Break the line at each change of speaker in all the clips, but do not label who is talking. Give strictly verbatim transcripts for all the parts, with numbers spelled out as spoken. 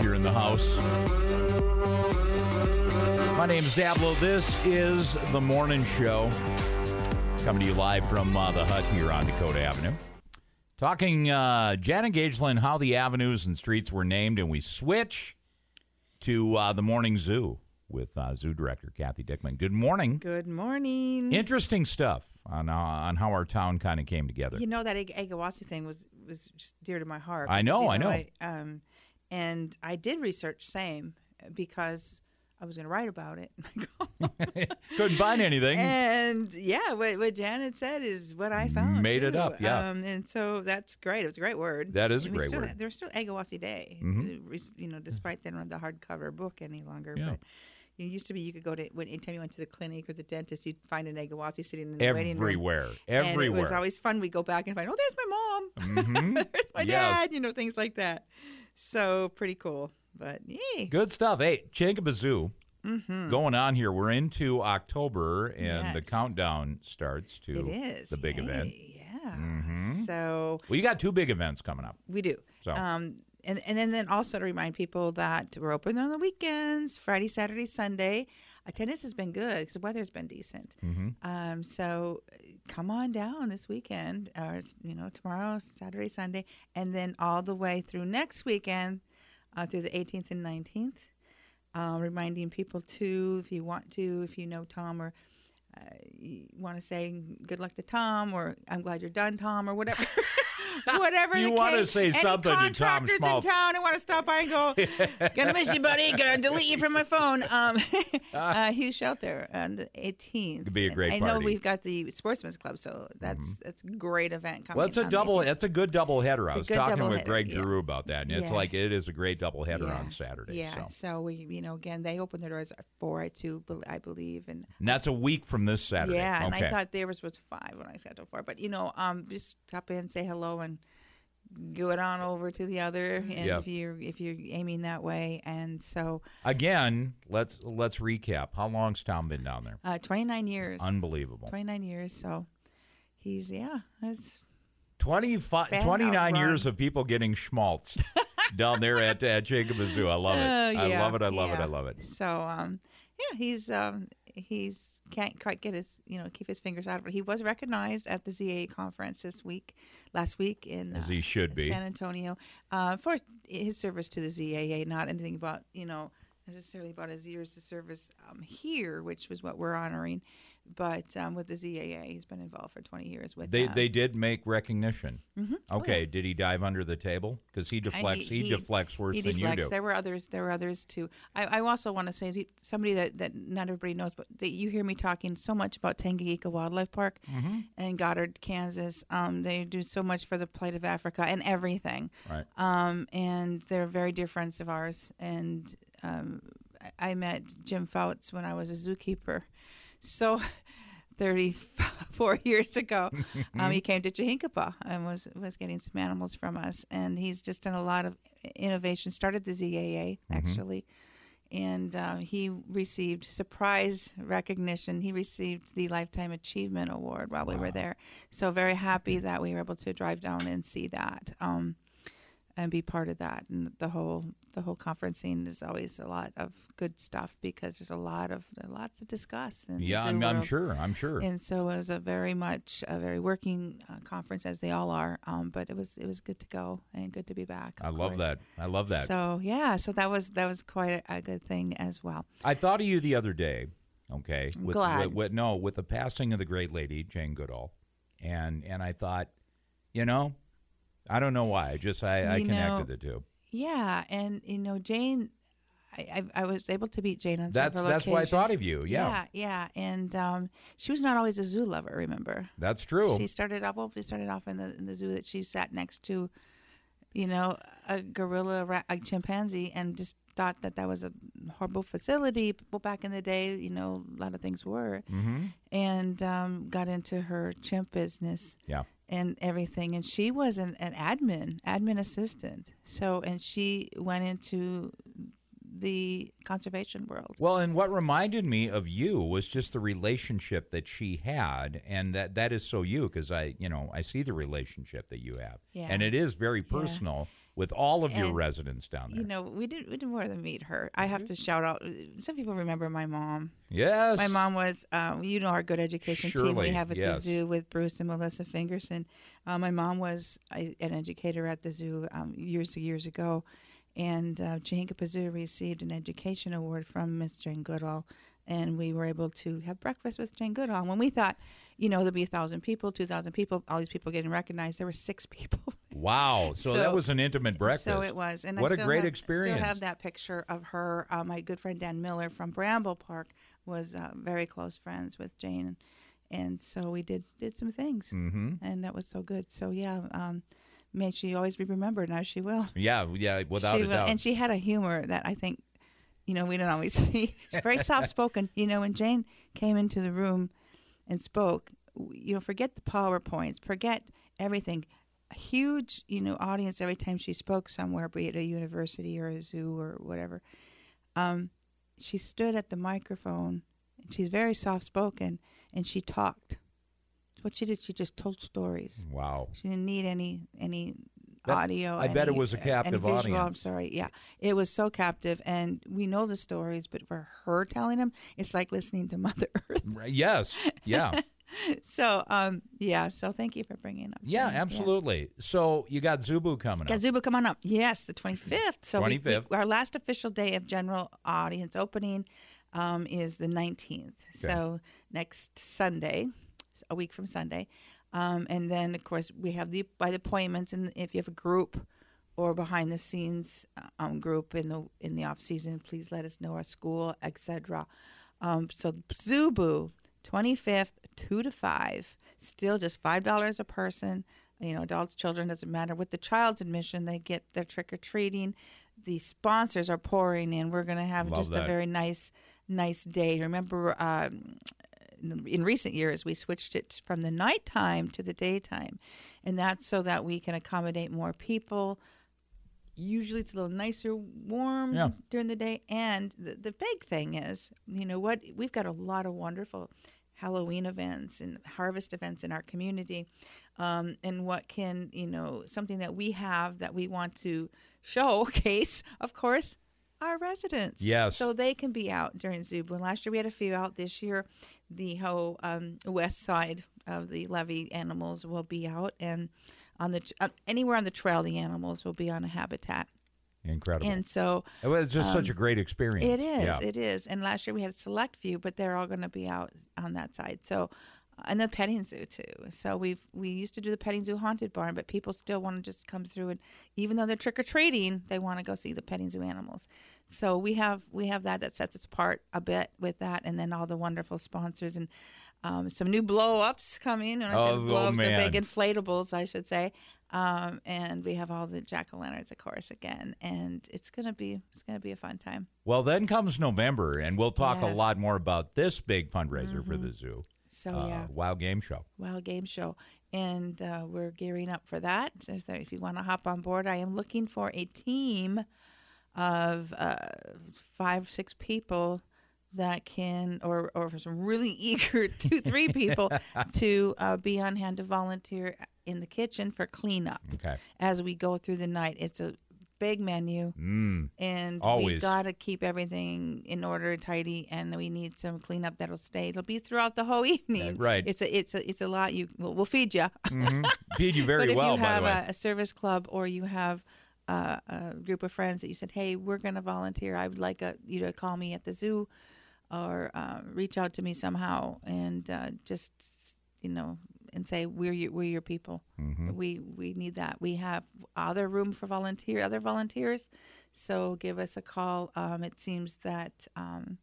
you're in the house. My name is Dablo. This is The Morning Show. Coming to you live from uh, the hut here on Dakota Avenue. Talking uh, Janet Gageland, how the avenues and streets were named, and we switch to uh, the Morning Zoo with uh, Zoo Director Kathy Dickman. Good morning.
Good morning.
Interesting stuff on uh, on how our town kind of came together.
You know, that Agawasi thing was, was just dear to my heart.
I know,
because,
I know.
I, um, and I did research same because I was going to write about it.
Couldn't find anything.
And yeah, what, what Janet said is what I found.
Made
too.
it up, yeah.
Um, and so that's great. It was a great word.
That is a
and we
great
still,
word.
There's still Agawasi Day,
Mm-hmm.
you know, despite they don't have the hardcover book any longer.
Yeah.
But it used to be you could go to, when anytime you went to the clinic or the dentist, you'd find an Agawasi sitting in the waiting room.
Everywhere. Everywhere.
And it was always fun. We'd go back and find, oh, there's my mom.
Mm-hmm.
There's my
Yes.
dad, you know, things like that. So pretty cool. But yay.
Good stuff. Hey, Chinkabazoo. Mm-hmm. Going on here. We're into October, and
Yes.
the countdown starts to
It is.
the big
Yay.
event.
Yeah.
Mm-hmm.
So
Well, you got two big events coming up.
we do.
So.
Um, and, and then, then also to remind people that we're open on the weekends, Friday, Saturday, Sunday. Attendance has been good because the weather's been decent.
Mm-hmm.
Um, so come on down this weekend, or, you know, tomorrow, Saturday, Sunday, and then all the way through next weekend uh, through the eighteenth and nineteenth. Uh, reminding people, too, if you want to, if you know Tom, or uh, you want to say good luck to Tom, or I'm glad you're done, Tom, or whatever. Whatever
You
the
wanna
case.
say
Any
something to Tom
contractors
Schmaltz.
in town who want to stop by and go, gonna miss you, buddy, gonna delete you from my phone. Um, uh, Hugh Shelter on the eighteenth.
It'd be a great
I know
party.
we've got the Sportsman's Club, so that's that's a great event coming.
Well, it's a
on the
double.
eighteenth.
It's a good double header. I
It's a
was
good
talking
double
with
header,
Greg
yeah.
Giroux about that, and it's
Yeah.
like it is a great double header
Yeah.
on Saturday.
Yeah,
So.
so we, you know, again, they open their doors at four at two, bel- I believe, and
And that's a week from this Saturday.
yeah, and
okay.
I thought theirs was five when I scheduled for, but you know, um, just stop in, say hello, and go it on over to the other, and
Yeah.
if you're if you're aiming that way, and so
Again, let's let's recap. How long's Tom been down there?
uh, twenty-nine years,
Unbelievable.
twenty-nine years. So he's yeah, it's
twenty-five,
Been
twenty-nine
outrun.
years of people getting schmaltzed down there at, at Chinkabazoo. I love it.
Oh,
I
yeah,
love it. I love it.
yeah.
I love it.
So um, yeah, he's um, he's can't quite get his you know keep his fingers out of it. He was recognized at the Z A A conference this week, last week in
As
uh,
he should be.
San Antonio, uh, for his service to the Z A A. Not anything about you know necessarily about his years of service um, here, which was what we're honoring, but um, with the Z A A, he's been involved for twenty years with
They
that.
they did make recognition.
Mm-hmm.
Okay,
Oh, yeah.
did he dive under the table? Because he
And
deflects. He, deflects worse
he
than
deflects.
you do.
There were others. There were others too. I, I also want to say to somebody that, that not everybody knows, but that you hear me talking so much about Tanganyika Wildlife Park
Mm-hmm.
and Goddard, Kansas. Um, they do so much for the plight of Africa and everything.
Right.
Um, and they're very dear friends of ours. And um, I I met Jim Fouts when I was a zookeeper. So. thirty-four years ago, um, he came to Chihinkapa and was was getting some animals from us, and he's just done a lot of innovation. Started the Z A A actually, and uh, he received surprise recognition. He received the Lifetime Achievement Award while we were there. So very happy that we were able to drive down and see that. Um, and be part of that, and the whole the whole conferencing is always a lot of good stuff because there's a lot of lots to discuss. In the
Yeah,
zoo
I'm, I'm
world.
sure. I'm sure.
And so it was a very much a very working uh, conference, as they all are. Um, but it was it was good to go and good to be back.
I
of
love
course.
that. I love that.
So yeah, so that was that was quite a, a good thing as well.
I thought of you the other day. Okay,
I'm
with,
glad.
With, with, no, with the passing of the great lady Jane Goodall, and and I thought, you know, I don't know why. I just I, I
You
connected
know,
the two.
Yeah, and you know Jane, I, I, I was able to meet Jane on
That's
several
that's why I
occasions.
thought of you. Yeah,
Yeah, yeah, and um, she was not always a zoo lover. Remember?
that's true.
She started off. Well, we started off in the in the zoo that she sat next to, you know, a gorilla, a, rat, a chimpanzee, and just thought that that was a horrible facility. Well, back in the day, you know, a lot of things were,
Mm-hmm.
and um, got into her chimp business.
Yeah.
And everything, and she was an, an admin, admin assistant. So, and she went into the conservation world.
Well, and what reminded me of you was just the relationship that she had, and that that is so you because I, you know, I see the relationship that you have,
Yeah.
and it is very personal. with all of your
And,
residents down there.
You know, we didn't we didn't more than meet her. I have to shout out. Some people remember my mom.
Yes.
My mom was, um, you know, our good education team
Surely,
we have at
yes.
the zoo with Bruce and Melissa Fingerson. Uh, my mom was a, an educator at the zoo um, years years ago, and uh, Jahinka Zoo received an education award from Miss Jane Goodall, and we were able to have breakfast with Jane Goodall. And when we thought, you know, there'd be a thousand people, two thousand people, all these people getting recognized, there were six people.
Wow. So,
So-
that was an intimate breakfast.
So it was, and
What
I
a
still
great
have,
experience.
Still have that picture of her. Uh, my good friend Dan Miller from Bramble Park was uh, very close friends with Jane, and so we did did some things,
Mm-hmm.
and that was so good. So yeah, um, may she always be remembered, and as she will.
Yeah, yeah, without
she
a
will.
doubt.
And she had a humor that I think, you know, we don't always see. She's very soft spoken. You know, when Jane came into the room and spoke, you know, forget the PowerPoints, forget everything. A huge, you know, audience every time she spoke somewhere, be it a university or a zoo or whatever. Um, she stood at the microphone. And she's very soft spoken, and she talked. What she did, she just told stories.
Wow.
She didn't need any any
That-
audio.
I bet it
any-
was a captive
any visual, I'm
audience.
sorry. Yeah, it was so captive, and we know the stories, but for her telling them, it's like listening to Mother Earth.
Yes. Yeah.
So, um, yeah. So, thank you for bringing it up.
Yeah,
Jen.
absolutely. So you got Zubu coming
Got
up.
Zubu come on up. Yes, the twenty-fifth. So we- we-
twenty-fifth.
our last official day of general audience opening um, is the nineteenth. So next Sunday, a week from Sunday. Um, and then, of course, we have the by the appointments, and if you have a group or behind the scenes um, group in the in the off season, please let us know, our school, et cetera. Um, so Zubu, twenty-fifth, two to five, still just five dollars a person. You know, adults, children, doesn't matter. With the child's admission, they get their trick or treating. The sponsors are pouring in. We're going to have
Love
just
that.
a very nice, nice day. Remember, um, in, in recent years, we switched it from the nighttime to the daytime, and that's so that we can accommodate more people. Usually, it's a little nicer, warm
Yeah.
during the day. And the, the big thing is, you know what? We've got a lot of wonderful Halloween events and harvest events in our community. Um, and what can, you know, something that we have that we want to showcase, of course, our residents.
Yes.
So they can be out during Zubu. And last year we had a few out. This year, the whole um, west side of the levee animals will be out. And on the uh, anywhere on the trail, the animals will be on a habitat.
Incredible.
And so
it was just such a great experience.
it is,
Yeah.
it is. And last year we had a select few, but they're all going to be out on that side. So, and the petting zoo too. So we've we used to do the petting zoo haunted barn, but people still want to just come through, and even though they're trick or treating, they want to go see the petting zoo animals. So we have we have that that sets us apart a bit with that, and then all the wonderful sponsors and um, some new blow ups coming. When I
Oh,
say blow ups,
oh,
they're
man.
big inflatables, I should say. Um, and we have all the jack-o'-lanterns, of course, again, and it's gonna be it's gonna be a fun time.
Well, then comes November, and we'll talk a
Yes.
lot more about this big fundraiser for the zoo.
So
uh,
yeah,
Wow Game Show.
Wild Game Show, and uh, we're gearing up for that. So if you want to hop on board, I am looking for a team of uh, five, six people that can, or or for some really eager two, three people to uh, be on hand to volunteer in the kitchen for cleanup
Okay.
as we go through the night. It's a big menu,
Mm.
and
Always.
we've got to keep everything in order and tidy, and we need some cleanup that'll stay. It'll be throughout the whole evening.
right.
It's a it's a it's a lot. You we'll, we'll feed you.
Mhm. Feed you very
but if
well,
you
by
have
the way.
a, a service club, or you have uh, a group of friends that you said, "Hey, we're going to volunteer. I would like a, you to call me at the zoo, or uh, reach out to me somehow, and uh, just you know." And say we're your, we're your people.
Mhm.
We we need that. We have other room for volunteer other volunteers, so give us a call. Um, it seems that um,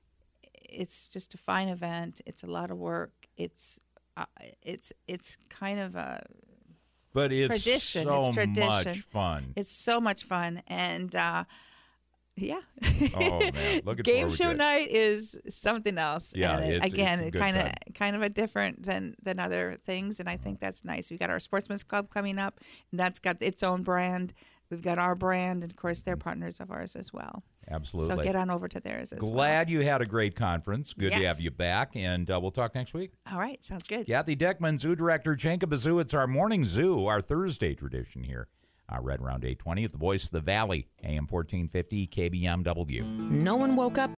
it's just a fine event. It's a lot of work. It's uh, it's it's kind of a
But it's
tradition.
so
It's tradition.
much fun.
it's so much fun, and uh, yeah.
Oh, man. Looking
Game
forward
show
to it.
night is something else.
Yeah,
and it-
it's-
again,
it's a
it
good
kind of
time.
kind of a different than than other things, and I think that's nice. We got our Sportsman's Club coming up, and that's got its own brand. We've got our brand, and of course, they're partners of ours as well.
Absolutely.
So get on over to theirs as well.
Glad you had a great conference. Good to
Yes.
have you back, and uh, we'll talk next week.
All right, sounds good.
Kathy Deckman, Zoo Director, Jacob Zoo. It's our morning zoo, our Thursday tradition here Uh, right around eight twenty at the Voice of the Valley, A M fourteen fifty K B M W.
No one woke up